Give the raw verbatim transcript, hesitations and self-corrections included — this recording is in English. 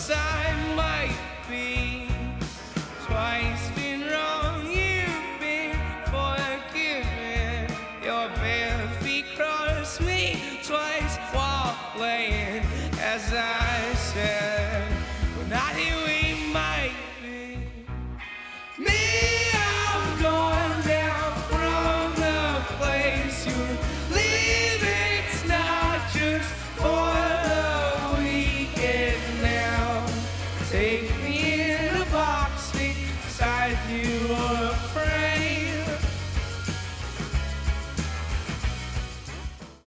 close I might be. Twice been wrong, you've been forgiven. Your bare feet crossed me twice while laying, as I said, we're not here.